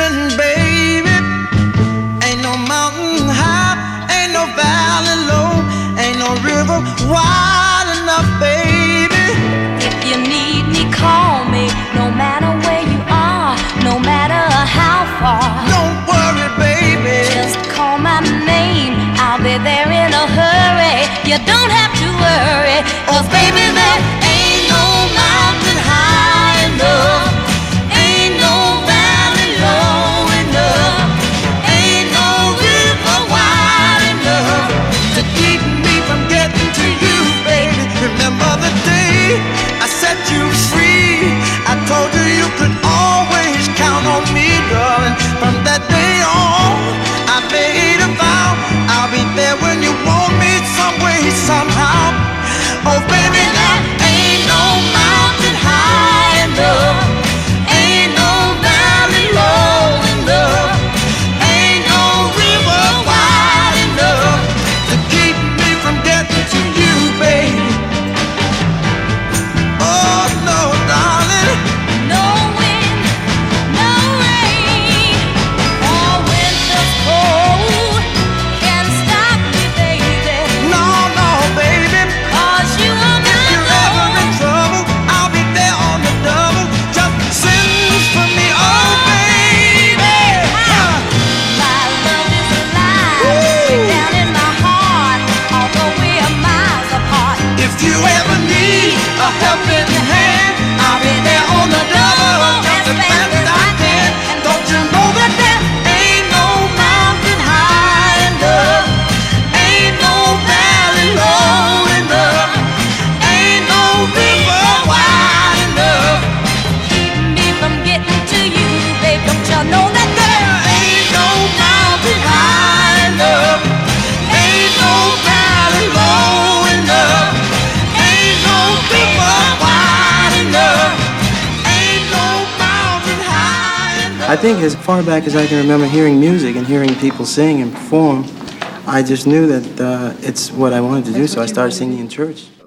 listen, baby. Ain't no mountain high, ain't no valley low, ain't no river wide enough, baby. If you need me, call me. No matter where you are, no matter how far. Don't worry, baby. Just call my name, I'll be there in a hurry. You don't have to worry, 'cause baby, there ain't no mountain high enough, ain't no valley low enough, ain't no river wide enough To keep me from getting to you, baby. Remember the day I set you free. I told you you could always count on me, darling. From that day on, I made a vow I'll be there when you want me, some way, somehow. Oh, baby, there ain't no mountain high enough, ain't no valley low enough, ain't no river wide enough to keep me from getting to you, baby. Oh, no, darling. No wind, no rain, or winter's cold can stop me, baby. No, no, baby. 'Cause you are If my you're ever in love. trouble, I'll be there on the double. Just send for me, oh, baby. My love is alive, way down in my heart, although we are miles apart. If you ever need a helping hand, I'll be there on the double, just as fast as I can. Don't you know that there ain't no mountain high enough, ain't no valley low enough, ain't no river wide enough. Keep me from getting to you, babe. Don't you know that There ain't no mountain high enough, ain't no valley low enough, ain't no river wide enough, ain't no mountain high enough. I think as far back as I can remember hearing music and hearing people sing and perform, I just knew that it's what I wanted to do, so I started singing in church.